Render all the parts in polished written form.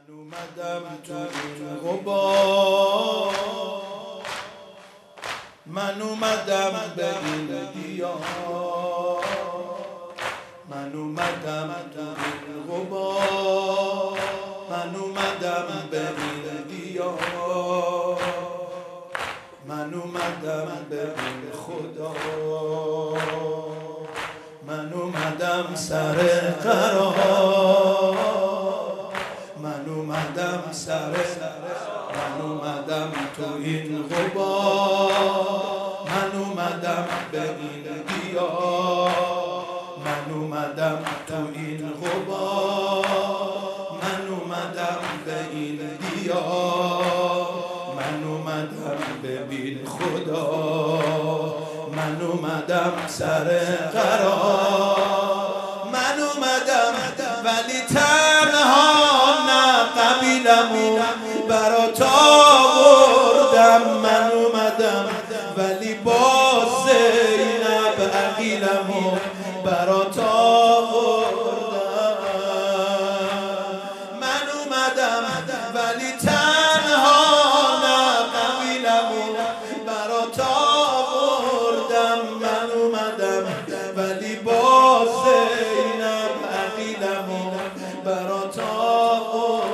اومدم تو این غبار، من اومدم به این دیار، من اومدم تو این غبار، من اومدم به این دیار، من اومدم به این خدا، من اومدم سر قرار، من اومدم من اومدم تو این غبار، من اومدم به این دیار، من اومدم تو این غبار، من اومدم به این دیار، من اومدم ببین خدا، من اومدم سر قرار، من اومدم ولی تنها قبیلمو برات آوردم، من اومدم ولی با زینب عقیلمو برات آوردم، من اومدم ولی تنها قبیلمو برات آوردم، من اومدم ولی با زینب عقیلمو برات آوردم،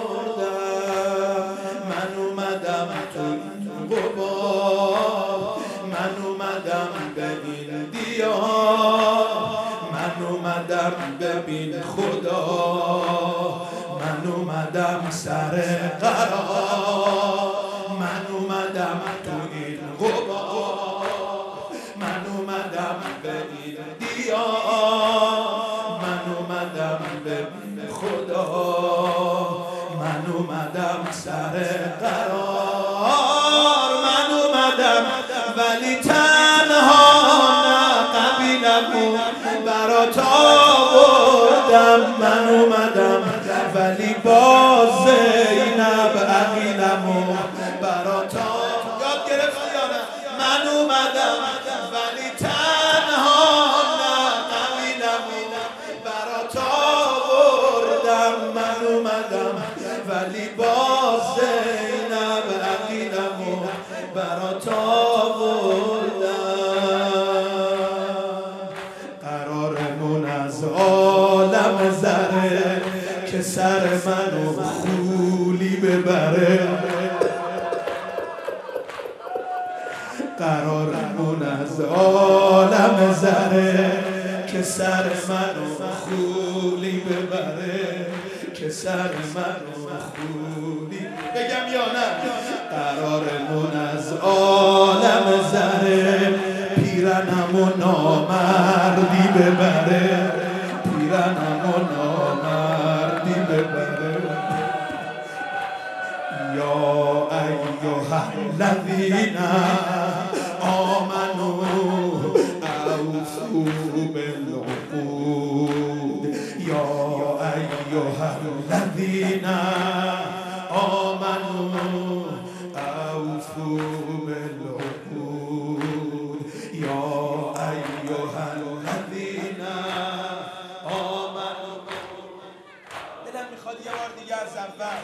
من اومدم تو این غبار، من اومدم به این دیار، من اومدم ببین خدا، من اومدم سر قرار، من اومدم تو این غبار، من اومدم به این دیار، من اومدم ببین خدا، من اومدم سر قرار، من اومدم ولی تنها قبیلمو برات آوردم، من اومدم ولی با زینب عقیلمو برات یاد گرفتی یا نه؟ من اومدم ولی تنها قبیلمو برات آوردم، من اومدم ولی با زینب عقیلمو برات آوردم، قرارمون از عالم زره که سر منو خولی ببره، قرارمون از عالم زره که سر منو خولی ببره، که سر منو خولی بگم یا نه؟ قرارمون از عالم زره پیرنمو نامردی ببره، پیرنمو نامردی ببره، یا ایها الذین آمنوا اوفوا بالعقود، یا ایها الذین آمنوا اوفوا بالعقود، یا ایها الذین آمنوا. دلم میخواد یه بار دیگه از اول،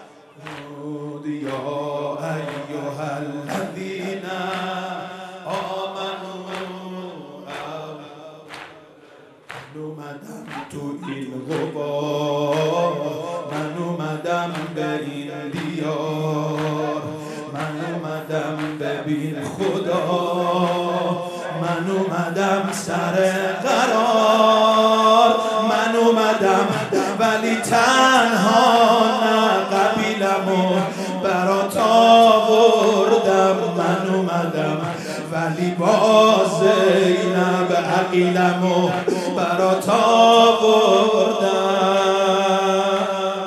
یا ایها الذین آمنوا، من اومدم تو این غبار، من اومدم به این دیار، من اومدم ببین خدا، من اومدم سر قرار، من اومدم ولی تنها قبیلمو برات آوردم، من اومدم ولی با زینب عقیلمو برات آوردم،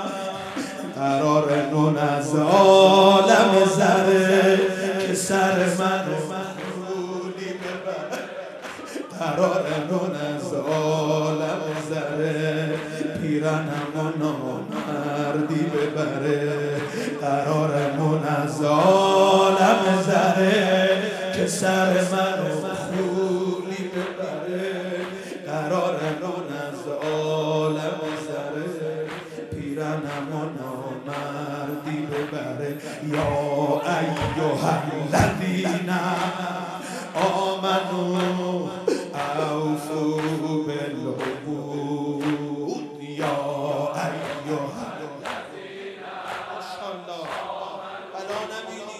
قرار نون از عالم زره که سر منو خولی ببره، قرار نون از عالم زره پیرنمو نامردی ببره، قرارمون از عالم زره که سر منو خولی ببره، قرارمون از عالم زره پیرنمو نامردی یا ایها الذین آمنوا اوفوا بالعقود یا ایها الذین آمنوا بلا نبینی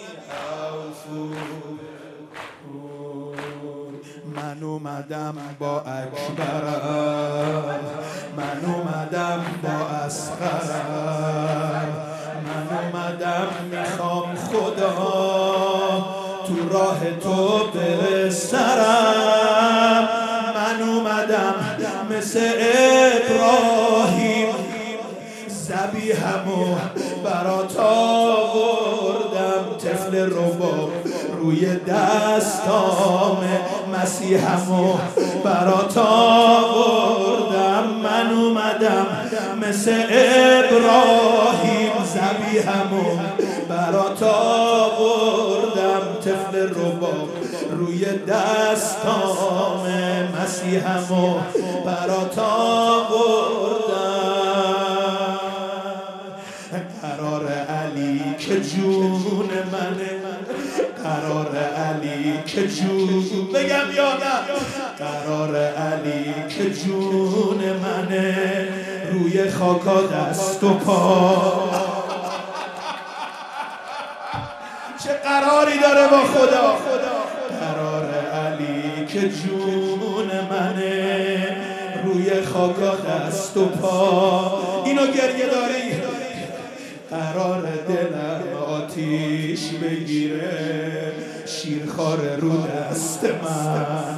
من اومدم با اکبرم، من اومدم با اصغرم، من اومدم میخوام خدا تو راه تو برسرم، من اومدم مثل ابراهیم ذبیحمو برات آوردم، طفل رباب روی دستام مسیحمو برات آوردم، من اومدم مثل ابراهیم ذبیحمو برات آوردم، طفل رباب روی دستام مسیحمو برات آوردم. قرار علی که جون منه، قرار علی که جون بگم یا نه، قرار علی که جون منه روی خاکا دست و پا. چه قراری داره با خدا؟ قرار علی که جون منه روی خاکا دست و پا. اینو گریه داری؟ قرار دلم آتیش بگیره شیرخوار رو دست من.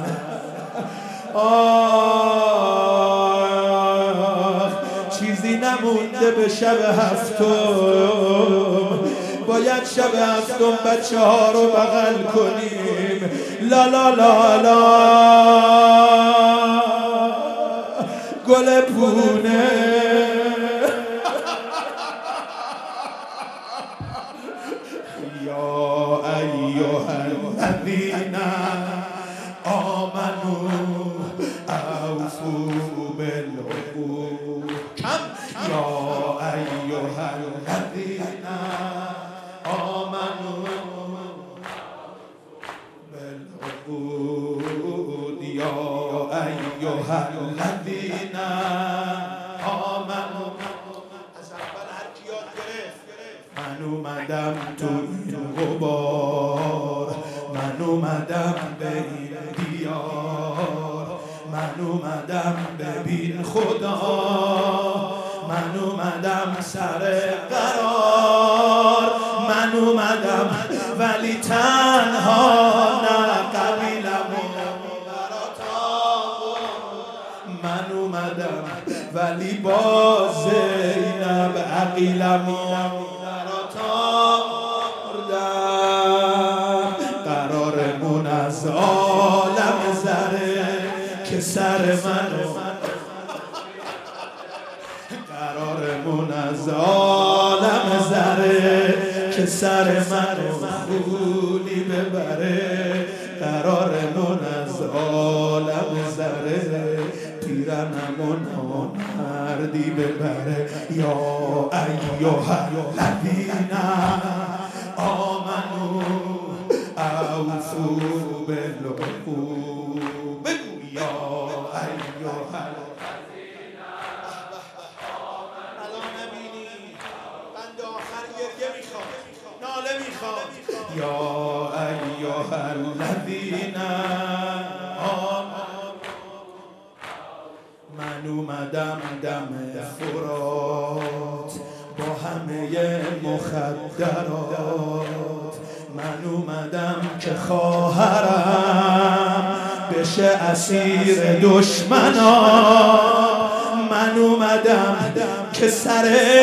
آه چیزی نمونده به شب هفتم، باید شب هفتم بچه ها رو بغل کنیم. لا لا لا لا گل پونه یا ایها الذین آمنوا اوفوا بالعقود. یا ایها الذین آمنوا بالعقود یا ایها الذین آمنوا. از اول هر کی یاد گرفت. من اومدم تو این غبار، من اومدم به این دیار، من اومدم ببین خدا، من اومدم سر قرار، من اومدم ولی تنها نه قبیلمو برات آوردم، من اومدم ولی با زینب عقیلمو برات آوردم. قرارمون از عالم زره که سر منو، قرارمون از عالم زره که سر منو خولی ببره، قرارمون از عالم زره پیرنمون مردی ببره. یا ایها الذین آمنوا اوفوا بالعقود. بگو یا ایها الذین بلا نبینی بند آخر گریه میخواد، ناله میخواد. یا ایها الذین آمنوا. من اومدم دم فرات با همه مخدرات، من اومدم که خواهرم بشه اسیر دشمنان، من اومدم که سر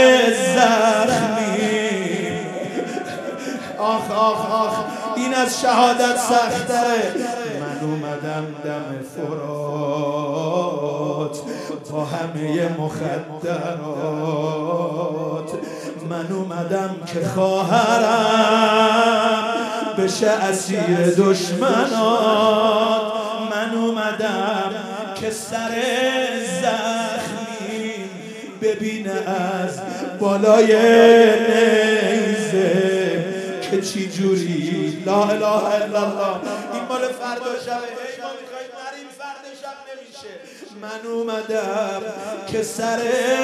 زخمی. آخ آخ آخ این از شهادت سختره. من اومدم دم فرات با همه مخدرات، من اومدم که خواهرم بشه اسیر دشمنات، من اومدم که سر زخمی ببینه از بالای نیزه چی جوری لا اله الا الله. این مال فردا شبه، هی ما میخوایم نریم فردا شب نمیشه. من اومدم که سر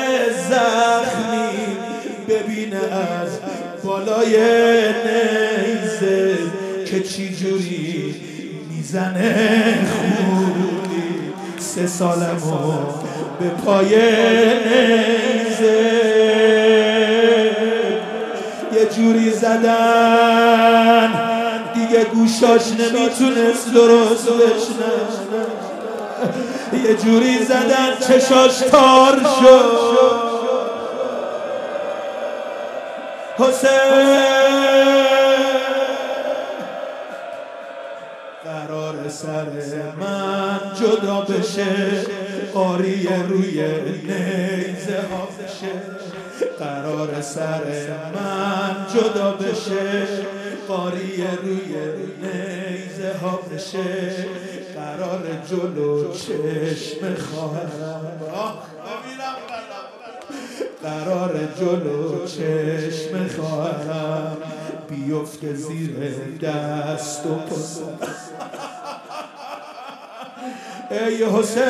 زخمی ببینه از بالای نیزه که چی جوری میزنه خوری 3 سالمو به پای نیزه. یه جوری زدن دیگه گوشاش نمیتونست درست بشنوه، یه جوری زدن چشاش تار شد. حسین قرار سر من جدا بشه، قاری روی نیزه ها بشه. قرار سر من جدا بشه، قاری روی نیزه ها بشه. قرار جلو چشم خواهرم، قرار جلو چشم خواهرم بیفته زیر دست و پسم. ای حسین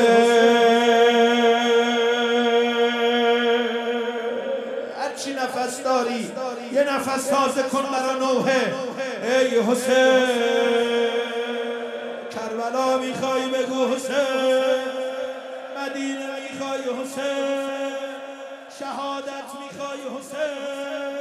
هرچی نفس داری یه نفس تازه کن برا نوحه. ای حسین کربلا میخوای بگو حسین، مدینه میخوای حسین، شهادت میخوای حسین.